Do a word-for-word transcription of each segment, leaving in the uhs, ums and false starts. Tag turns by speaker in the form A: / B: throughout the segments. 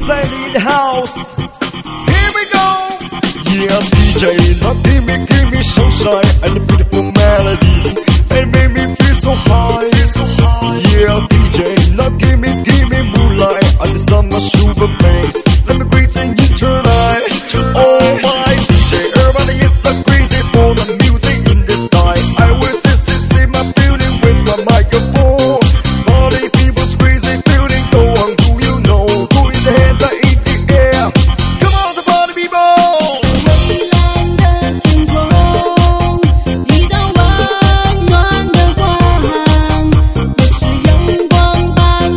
A: Sandy in the house. Here we go. Yeah, D J, now give me, give me sunshine and a beautiful melody. It made me feel so high, so high. Yeah, D J, now give me, give me moonlight and the summer super bass. Let me greet you tonight. Oh my D J, everybody is so crazy for the music in this night. I will sit, sit, sit my building with my microphone. Party people's crazy feeling, go on, do you know? Put the hands up in the air. Come on, the party people.
B: 蔚蓝的天空，一道温暖的光，那是阳光把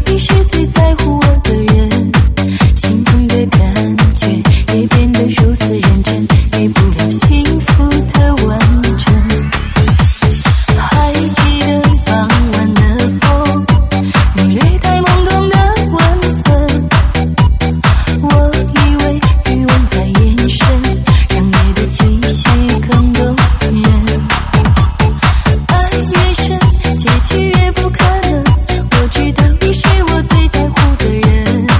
B: 你是最在乎我的人，心痛的感觉也变得如此认真，给不了幸福的完整。还记得傍晚的风，你略带懵懂的温存，我以为欲望在延伸，让夜的气息更动人。爱越深，结局越不可能，我知道你是我最在乎的人。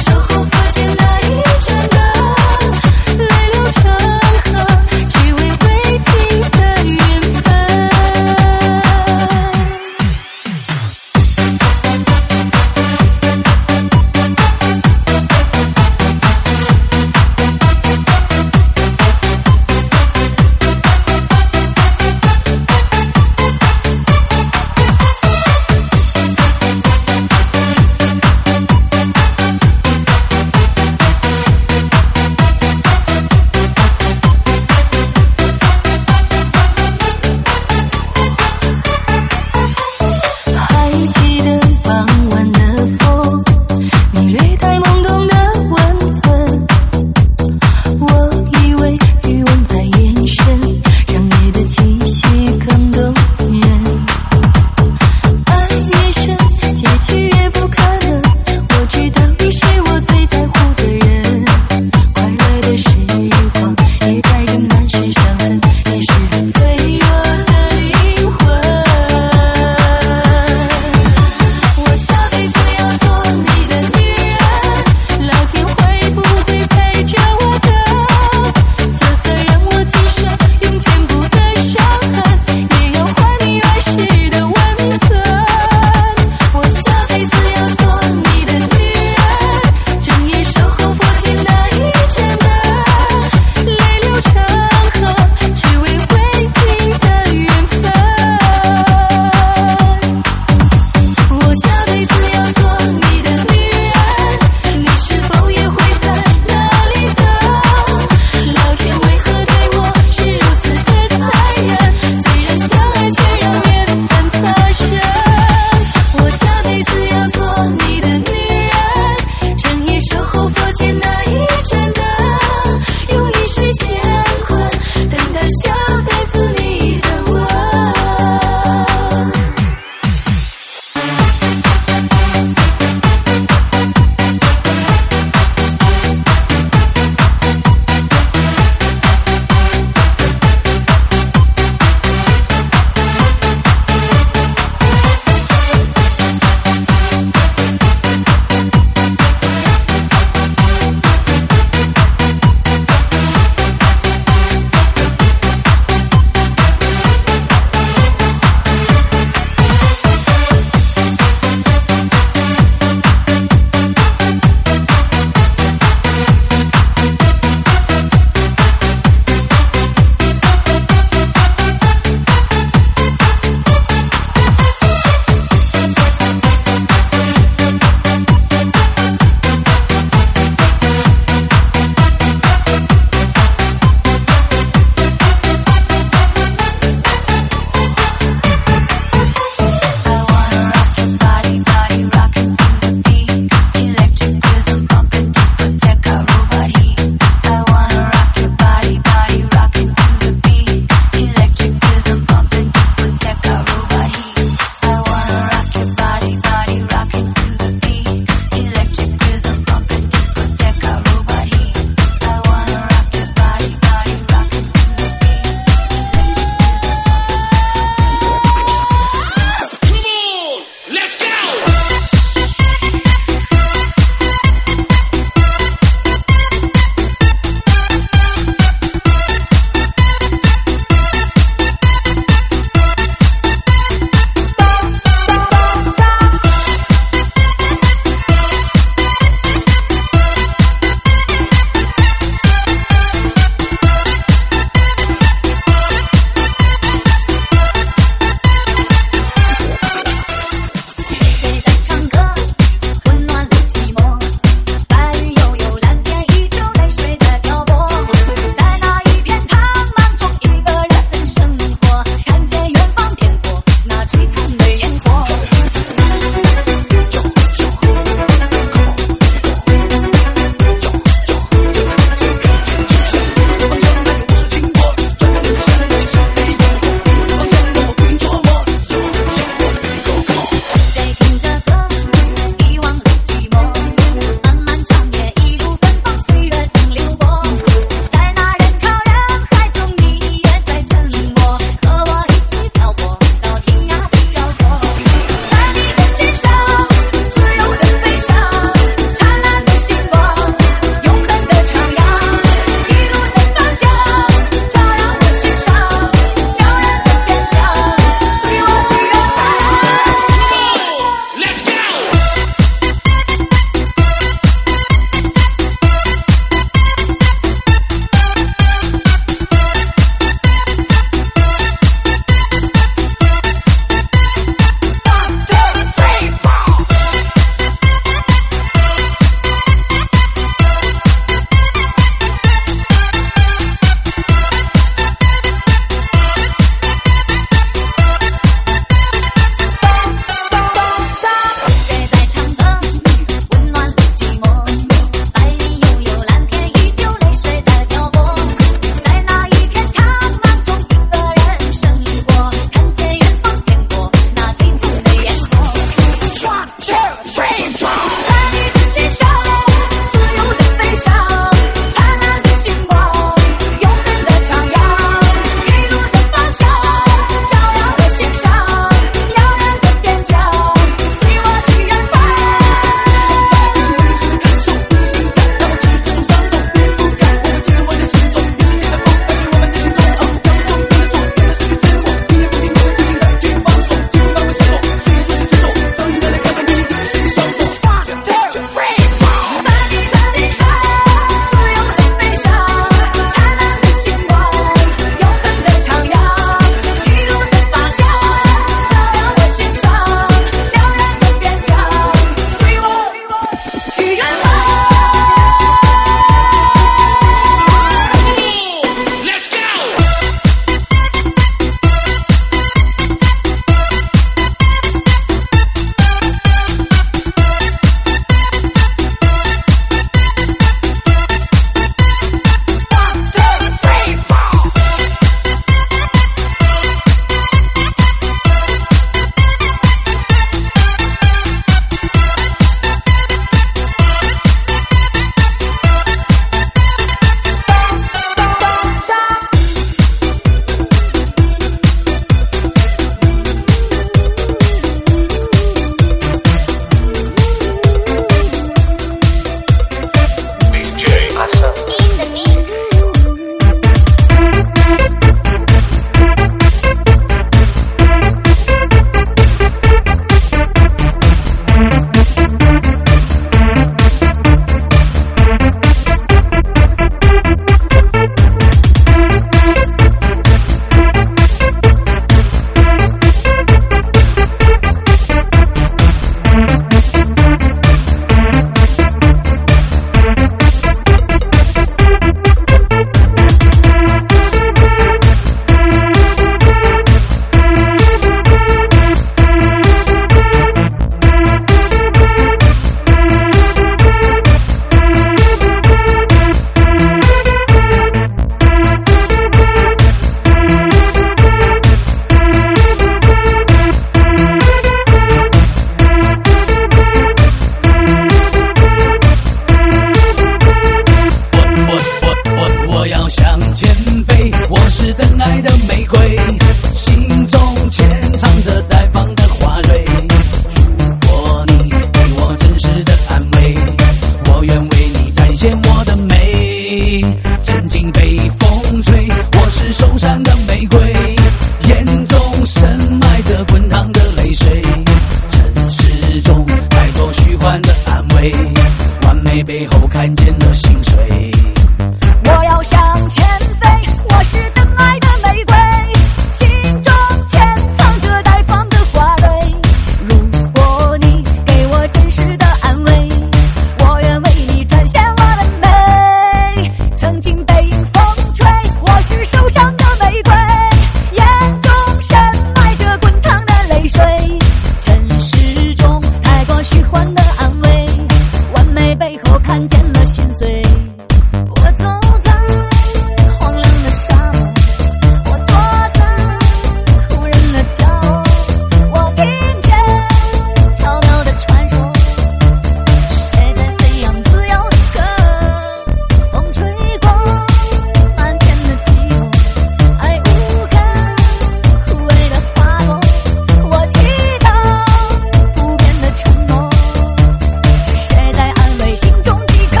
C: 背后看见了心碎。
B: 我要向前飞，我是等爱的玫瑰，心中潜藏着待放的花蕊。如果你给我真实的安慰，我愿为你展现我的美。曾经被风吹，我是受伤的玫瑰，眼中深埋着滚烫的泪水。尘世中太多虚幻的安慰，完美背后看见了心碎。我走在荒凉的沙漠，我躲在无人的角落，我听见飘渺的传说，是谁在飞扬自由的歌？风吹过满天的寂寞，爱无根枯萎的花朵，我祈祷不变的承诺，是谁在安慰心中饥渴？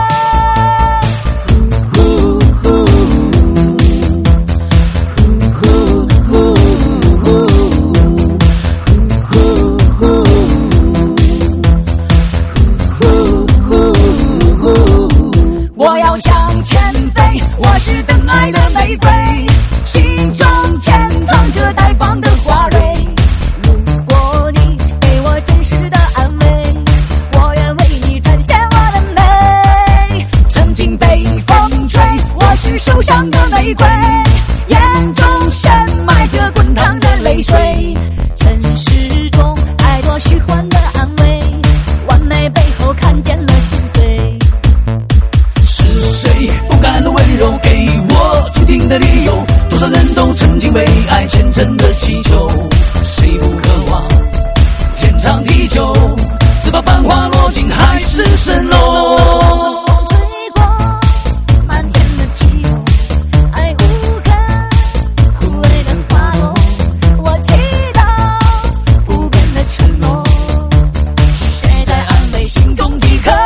B: 我要向前飞，我是等爱的玫瑰，心中潜藏着待放的花蕊。如果你给我真实的安慰，我愿为你展现我的美。曾经被风吹，我是受伤的玫瑰，眼中深埋着滚烫的泪水。尘世中太多虚幻的安慰，完美背后看见了心碎。
C: 是谁不甘的温柔给我出境的理由？多少人都曾经为爱虔诚的祈求，谁不渴望天长地久？只怕繁华落尽海市蜃楼。
B: 风吹过满天的寂寞，爱无根枯萎的花朵，我祈祷不变的承诺，是谁在安慰心中饥渴？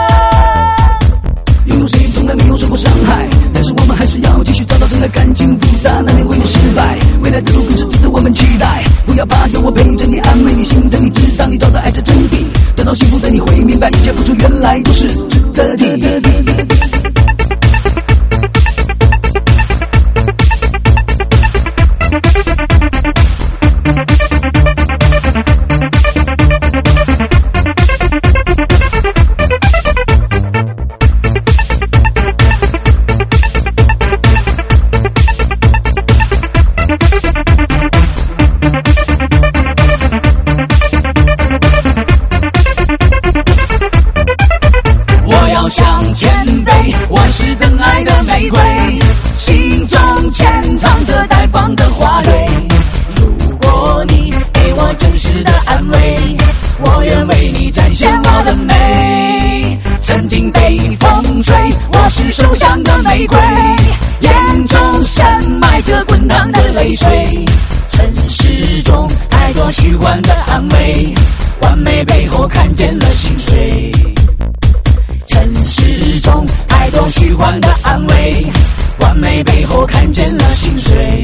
C: 拥有谁从来没有受过伤害，但是我们还是要继续找到真爱。感情复杂，难免会有失败，未来的路更是值得我们期待。不要怕，有我陪着你，安慰你，心疼你，直到你找到爱的真谛。得到幸福的你会明白，一切付出原来都是值得的。向前飞，我是等爱的玫瑰，心中潜藏着待放的花蕊。如果你给我真实的安慰，我愿为你展现我的美。曾经被风吹，我是受伤的玫瑰，眼中深埋着滚烫的泪水。尘世中太多虚幻的安慰，完美背后看见了心碎。尘世中太多虚幻的安慰，完美背后看见了心碎。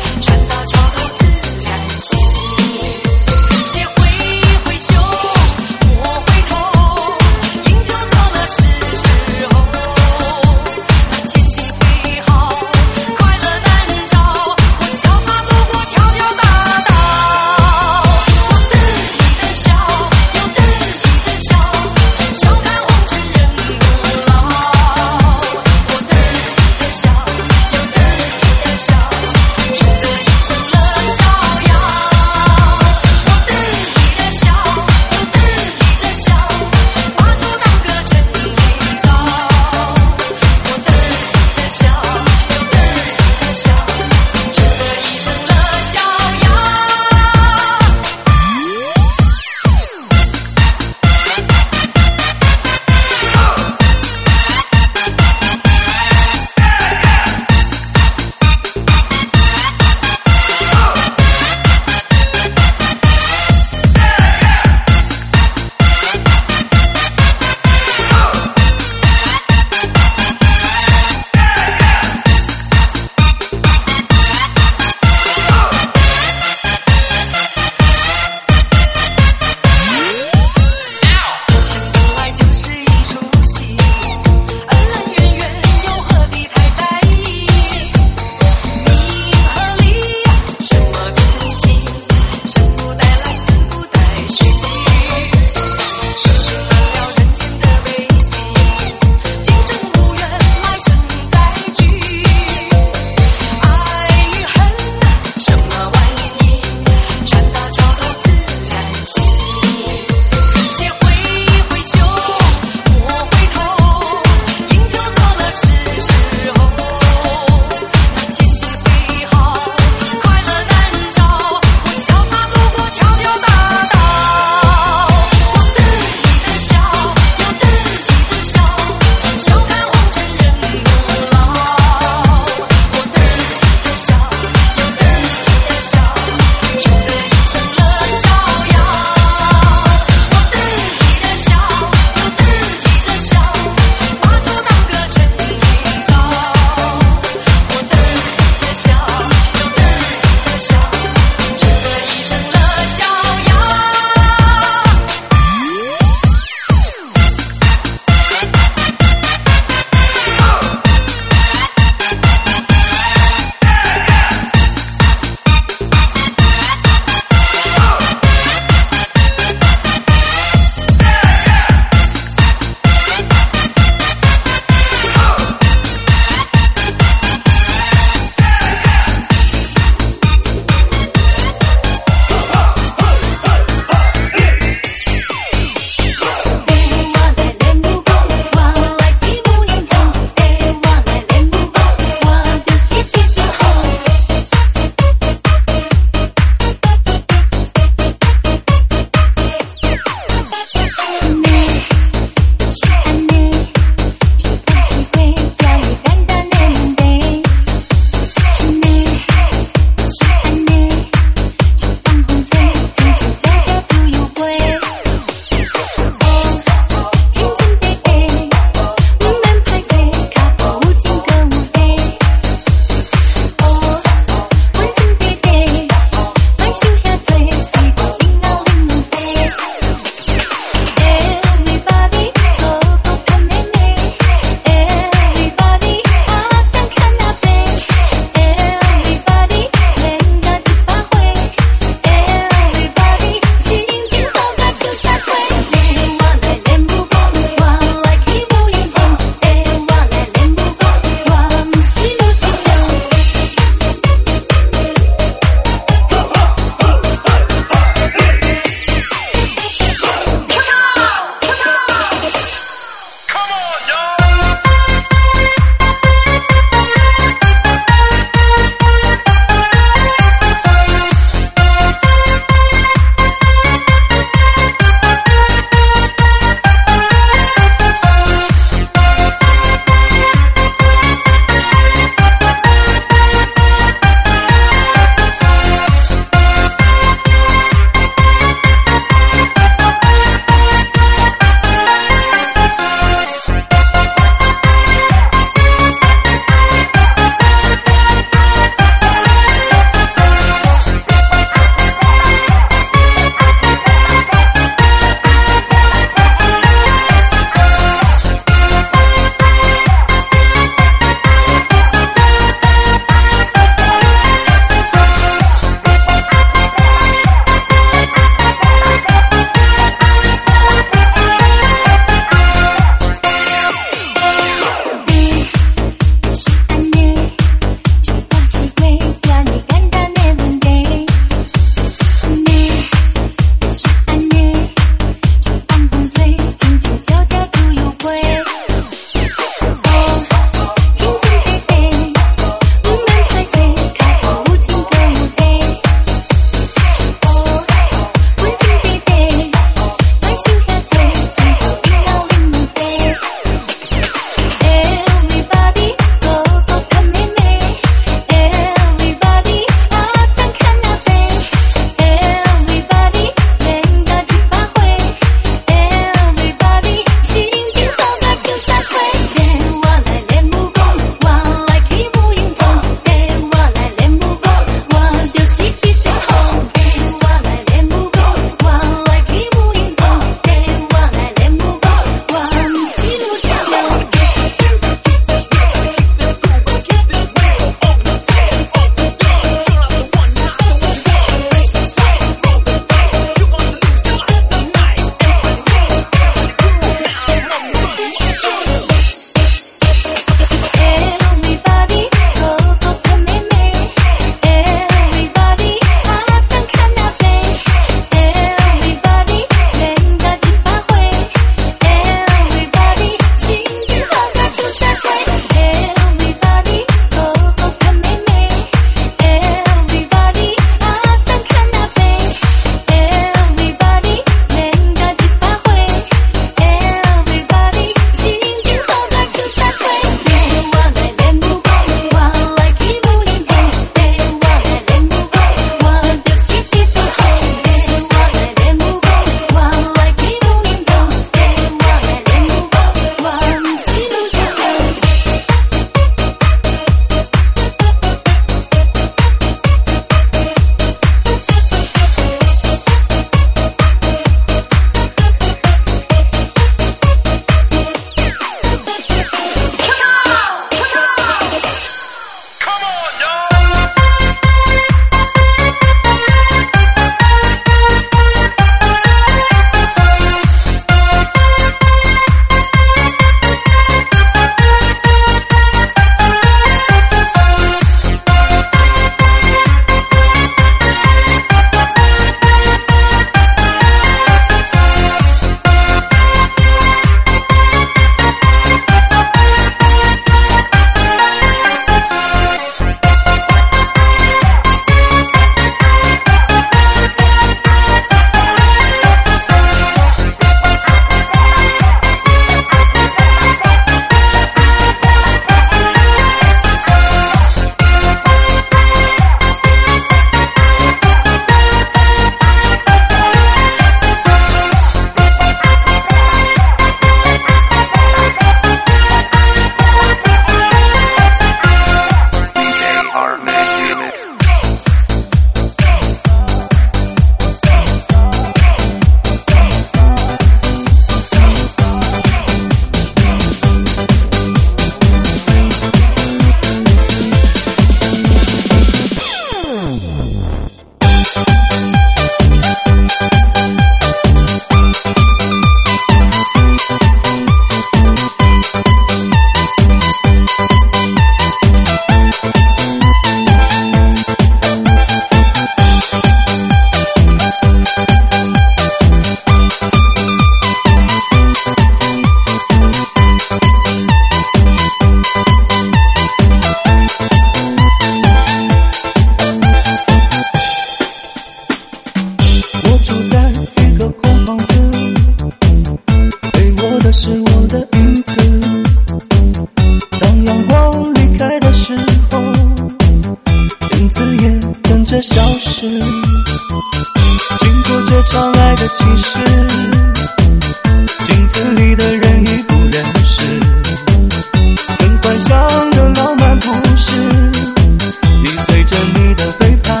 D: 示，镜子里的人已不认识，曾幻想的浪漫故事已随着你的背叛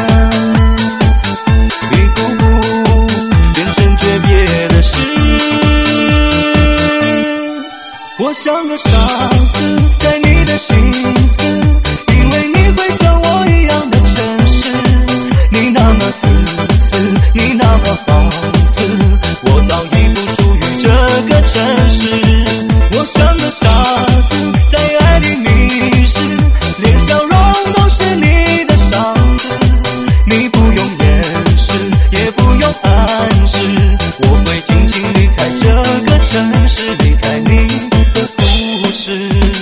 D: 一步步变成诀别的事。我像个傻子在你的心思，因为你会像我一样的诚实，你那么自私，你那么放肆，我早已不属于这个城市。我像个傻子在爱里迷失，连笑容都是你的伤子，你不用掩饰也不用暗示，我会静静离开这个城市，离开你的故事。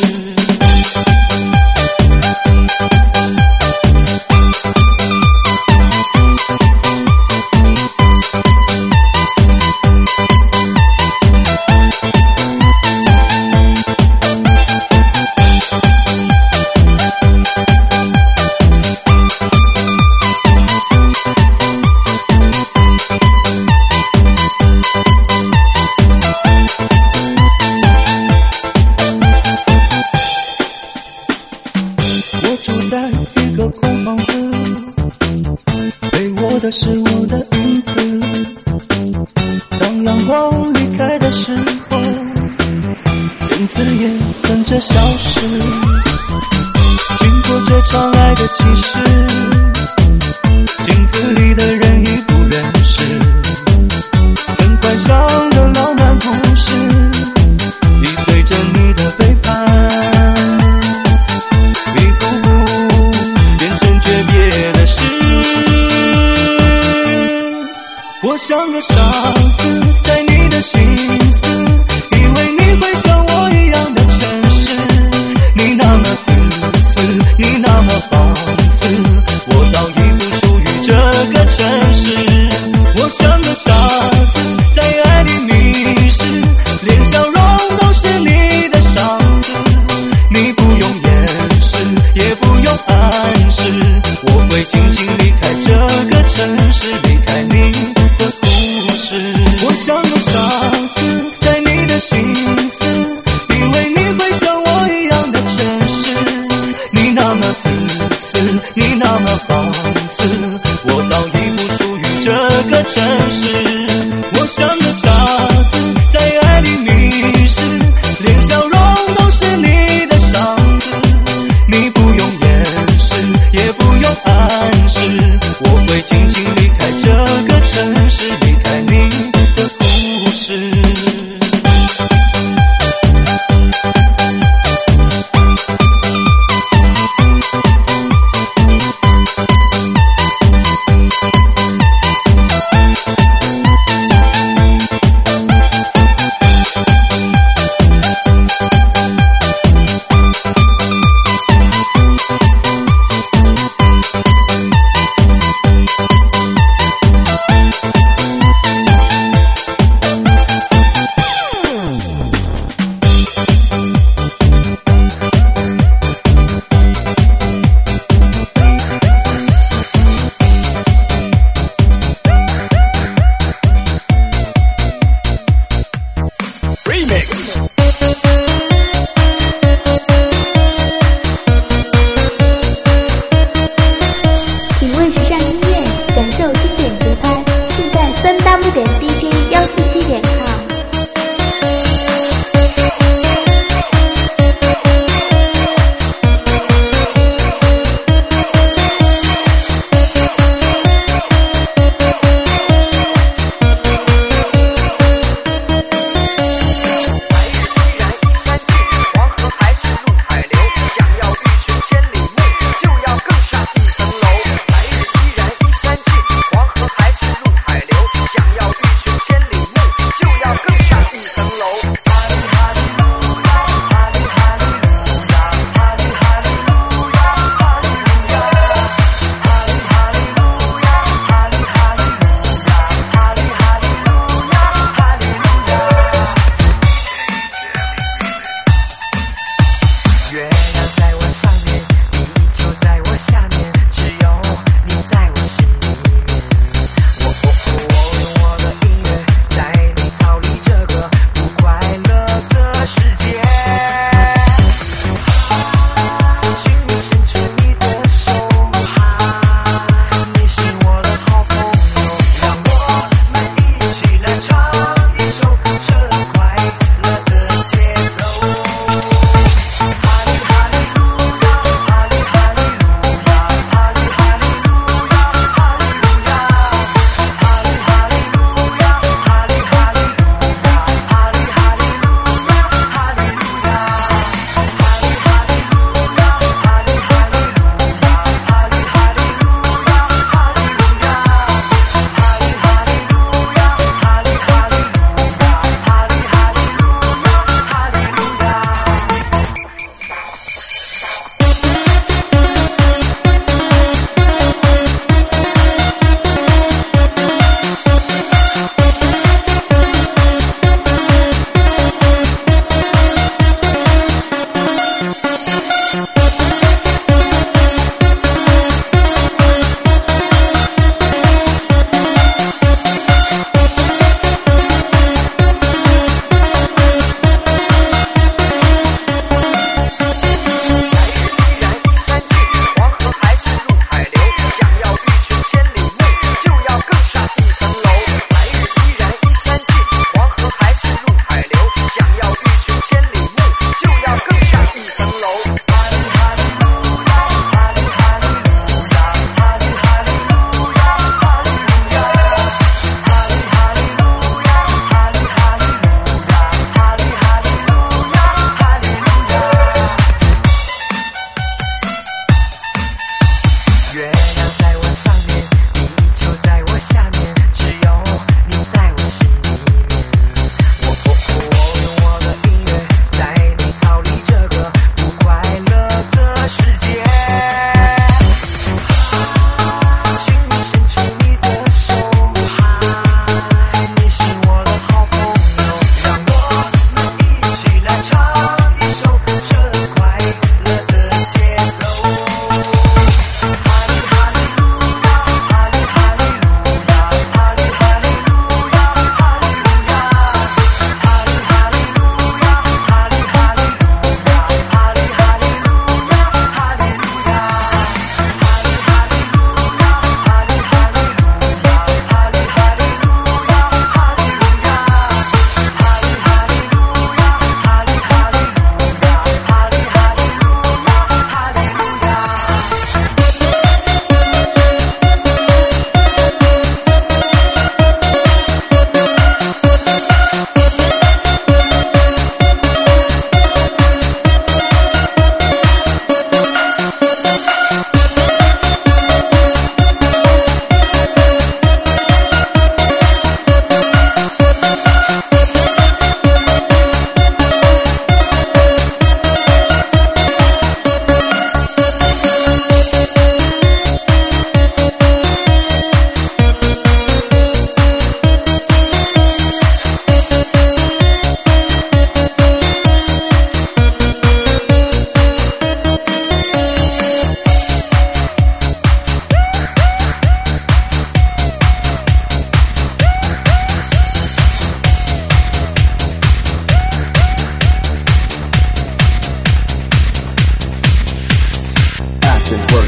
D: 我住在一个空房子，陪我的是我的影子。当阳光离开的时候，影子也跟着消失。经过这场爱的启示，镜子里的人已不认识，曾幻想的浪漫故事已随着你的背叛我像个傻子在你的心思，以为你会像我一样的诚实，你那么自私，你那么放肆，我早已不属于这个城市。我像个傻子在爱里迷失，连笑容都是你的伤子，你不用掩饰也不用暗示，我会静静离开这个城市，离开你的故事。我像个傻子在你的心思，以为你会像我一样的诚实，你那么自私，你那么放肆，我早已不属于这个城市。我像个傻子在爱里迷失，连笑容都是你的伤子，你不用掩饰也不用暗示，我会静静离开这个城市，离开你的故事。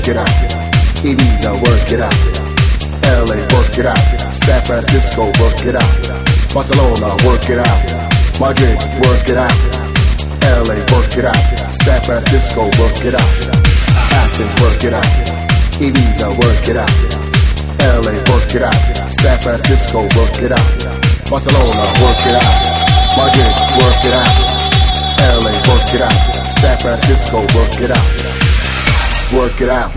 E: work it out. Ibiza, work it out. L A, work it out. San Francisco, work it out. Barcelona, work it out. Madrid, work it out. L A, work it out. San Francisco, work it out. Athens, work it out. Ibiza, work it out. L A, work it out. San Francisco, work it out. Barcelona, work it out. Madrid, work it out. L A, work it out. San Francisco, work it out. Work it out.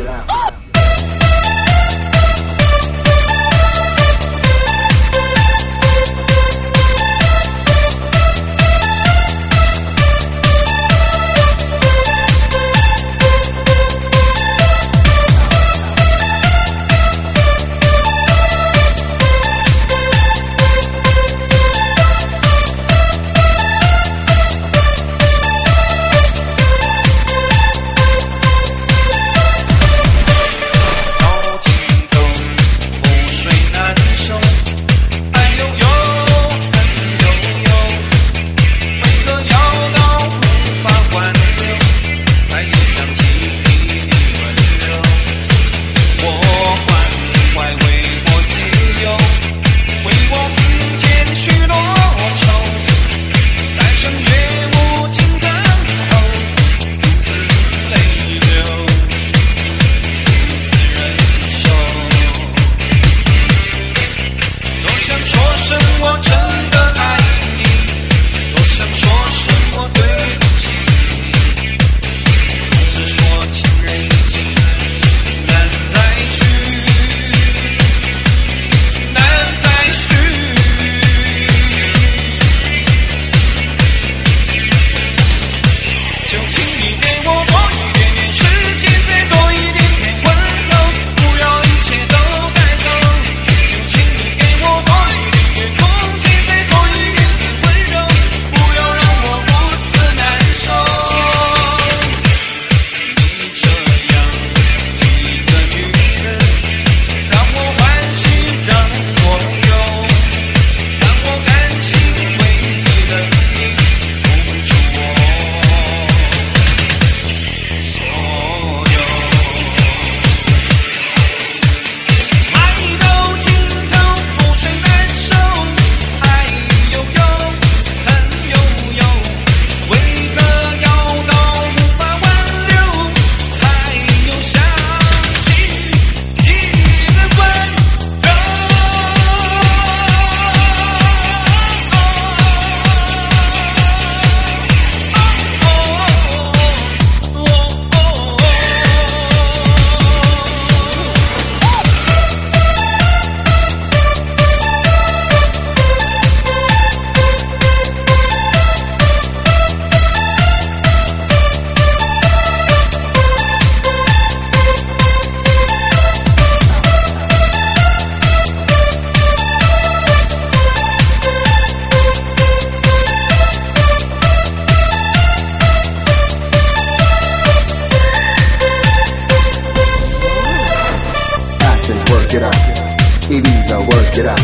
E: Ibiza, work it out.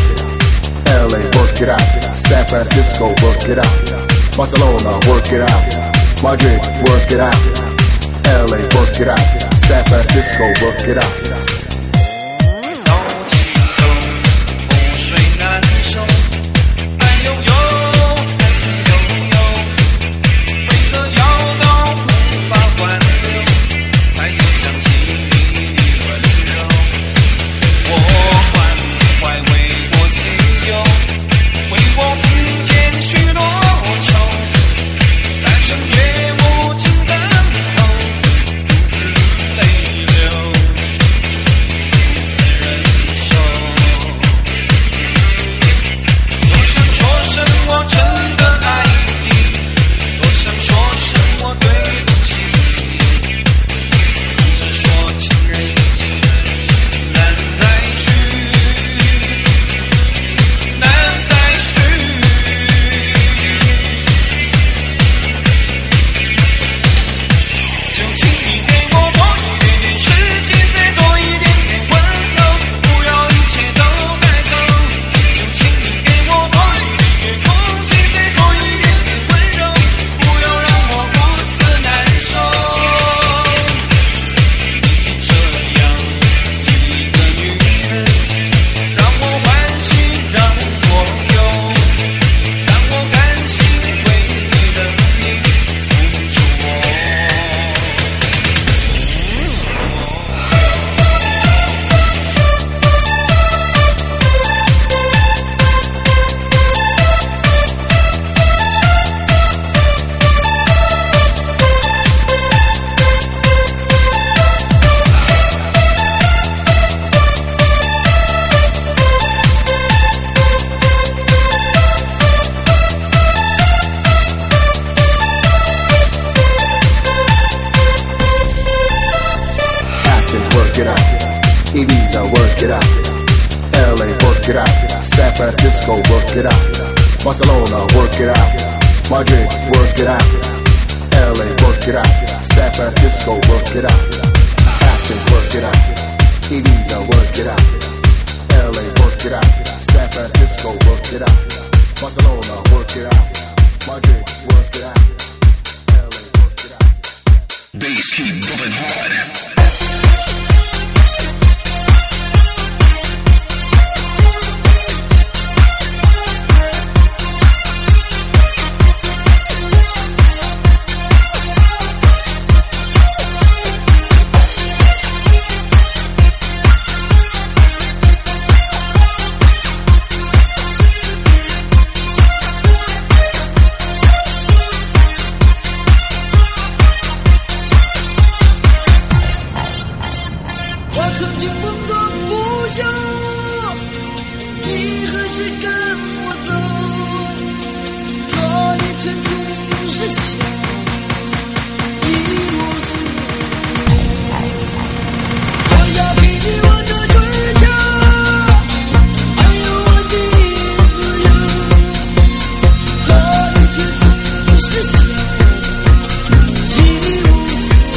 E: L A, work it out. San Francisco, work it out. Barcelona, work it out. Madrid, work it out. L A, work it out. San Francisco, work it out.
F: 到尽头，覆水难收，爱悠悠，恨悠悠，为何要到无法挽留，才又想起你的温柔？我关怀为我解忧，为我并肩许多愁，在深夜无尽等候，独自泪流。
E: it out. Ibiza, work it out. L A, work it out. San Francisco, work it out. Barcelona, work it out. Madrid, work it out. L A, work it out. San Francisco, work it out. Athens, work it out. Ibiza, work it out. L A, work it out. San Francisco, work it out. Barcelona, work it out. Madrid, work it out. L A, work it out.
G: Bass keep going hard.
H: 曾经问过不休，你何时跟我走？可你却总是笑，一无所有。我要给你我的追求，还有我的自由，可你却总是笑，一无所有。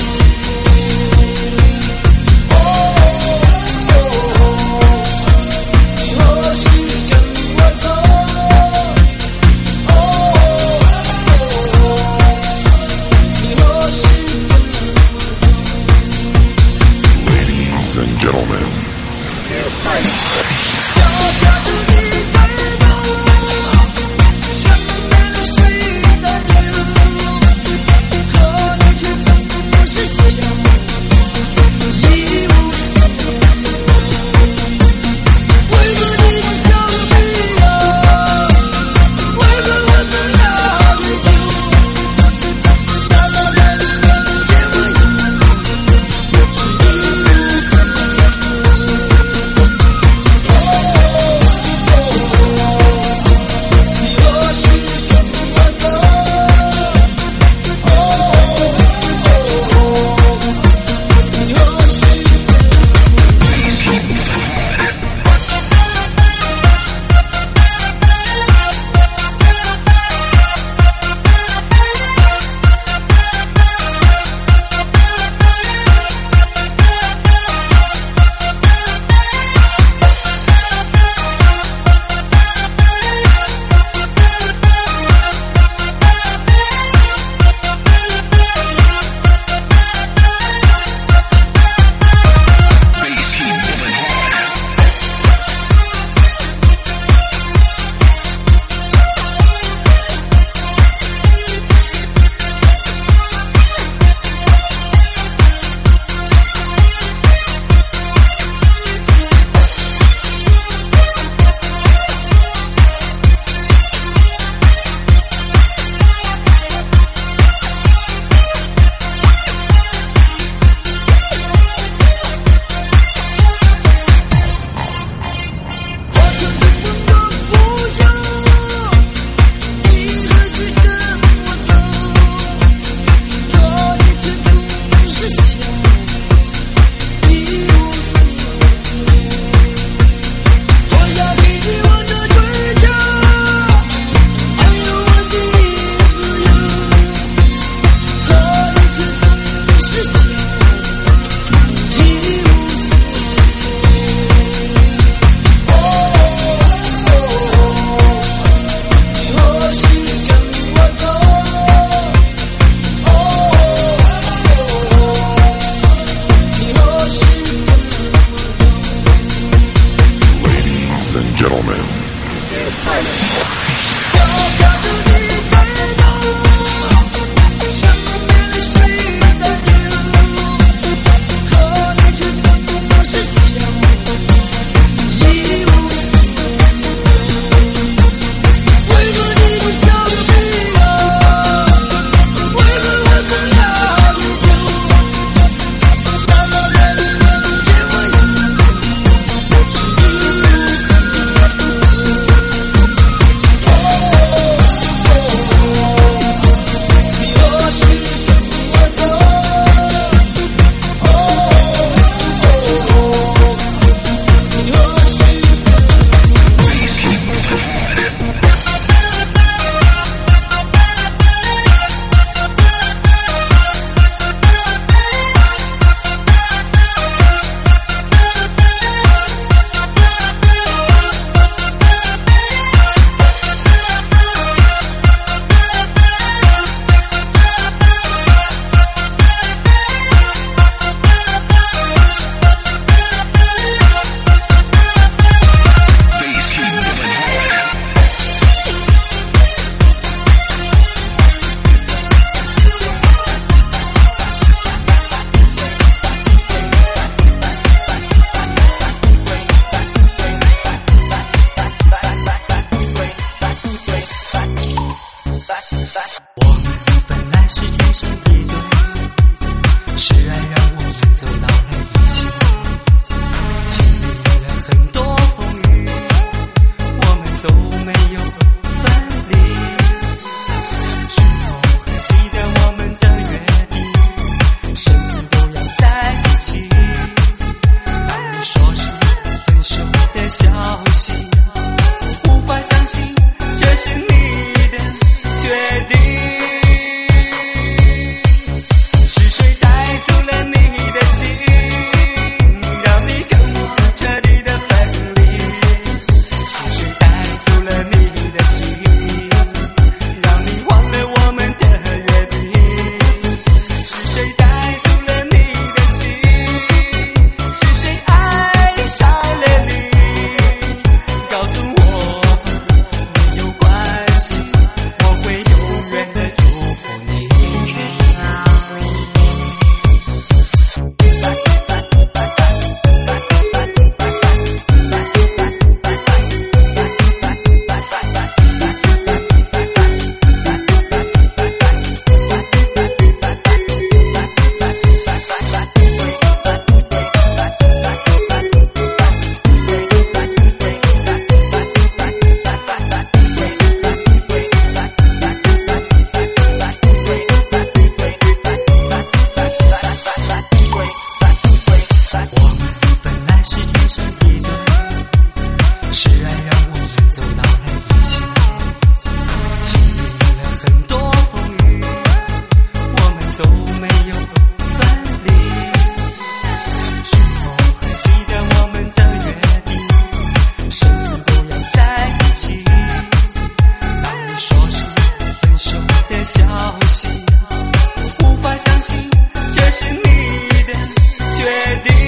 D: 里。是否还记得我们的约定？生死都要在一起。当你说出分手的消息，我无法相信这是你的决定。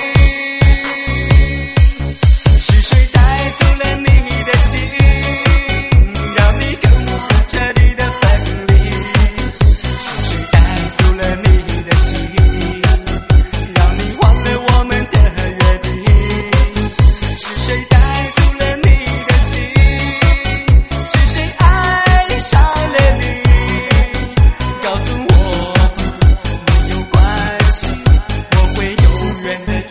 D: 是谁带走了你的心，让你跟我彻底的分离？是谁带走了你的心，让你忘了我们的约定？是谁带走了你的心，是谁爱上了你？告诉我没有关系，我会永远的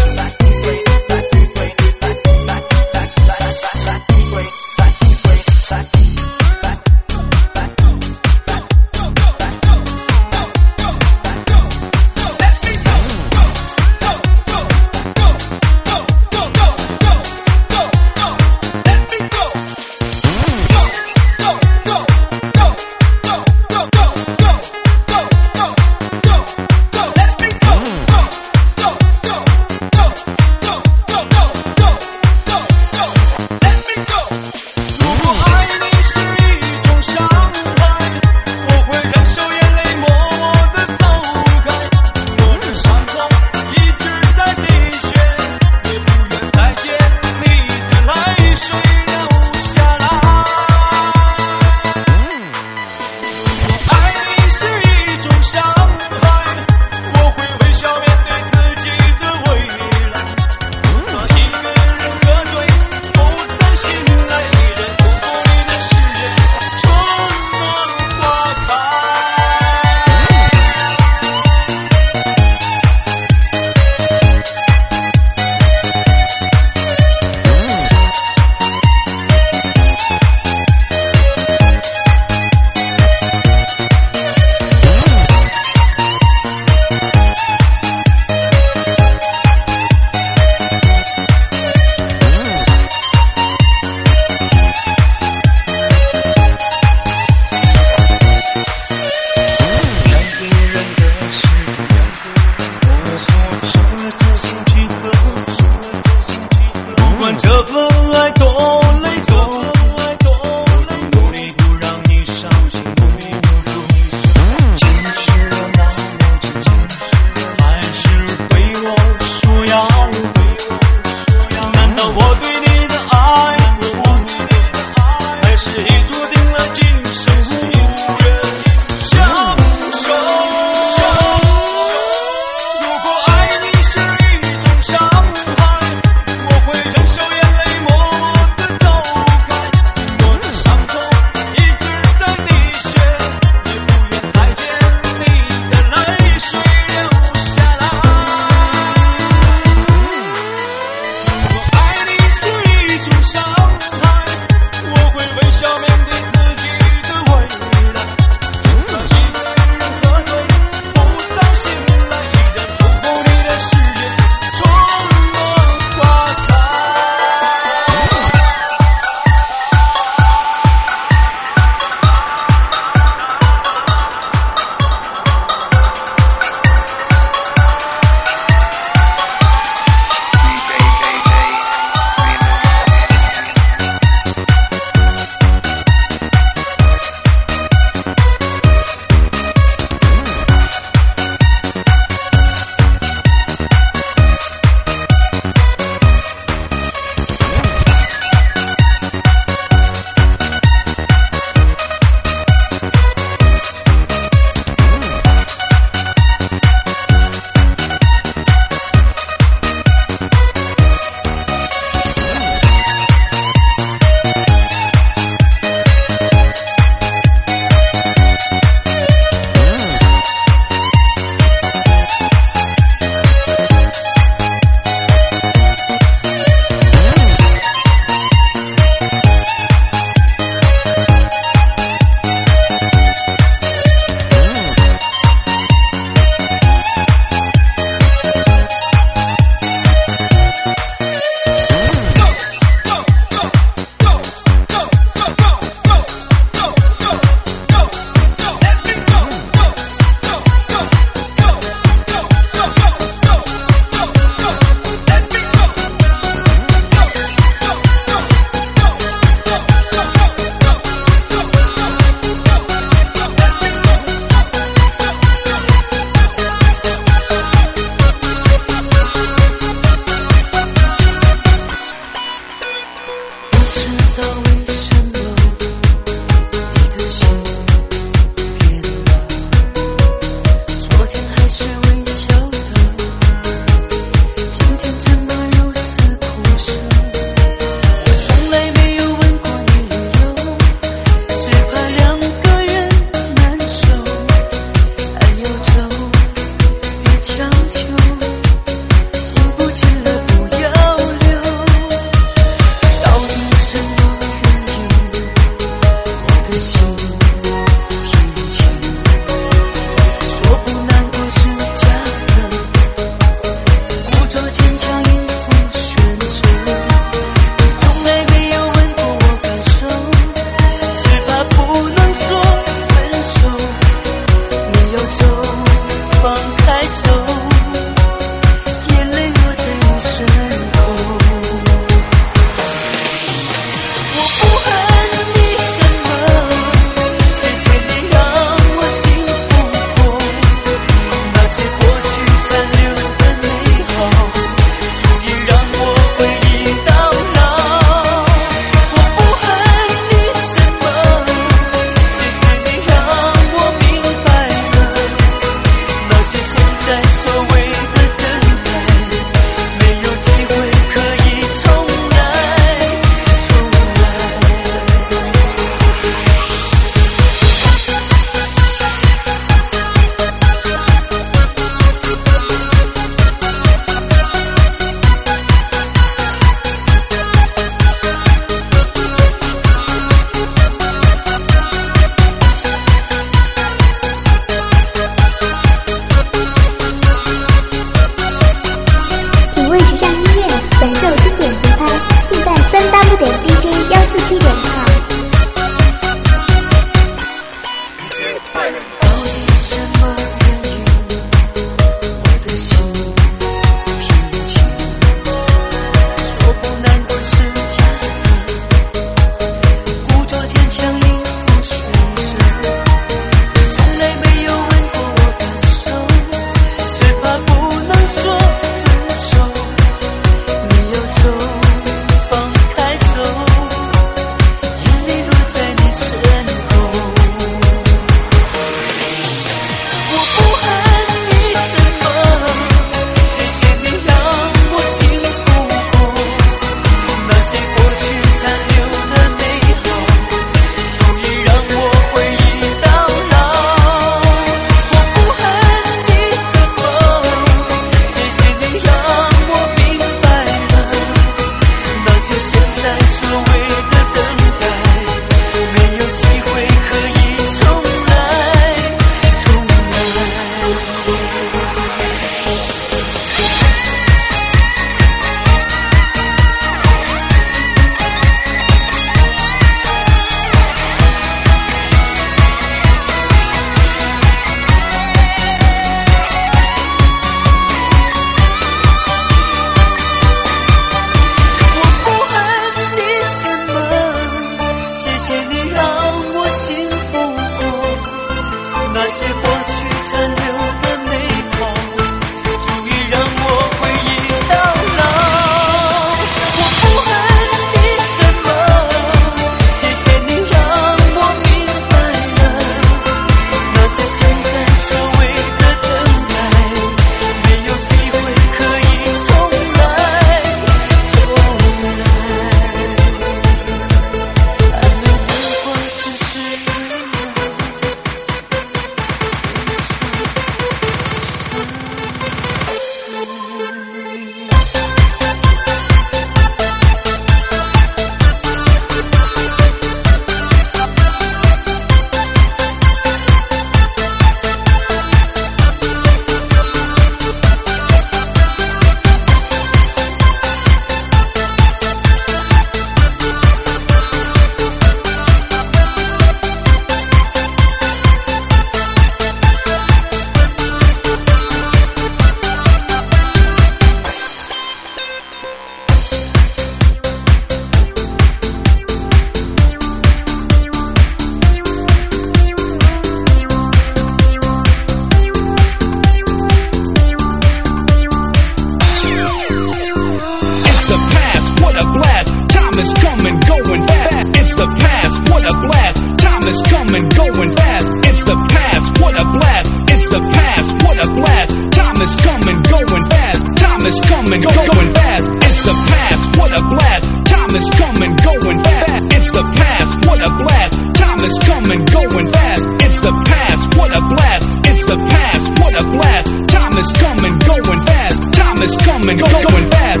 C: coming, going fast. It's the past, what a blast. It's the past, what a blast. Time is coming, going fast. Time is coming, going fast. It's the past, what a blast. Time is coming, going fast. It's the past, what a blast. Time is coming, going fast. It's the past, what a blast. It's the past, what a blast. Time is coming, going fast. Time is coming, going fast.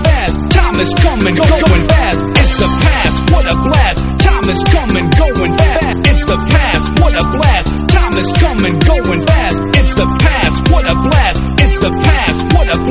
C: Coming, going fast. It's the past, what a blast. Time is coming, going fast.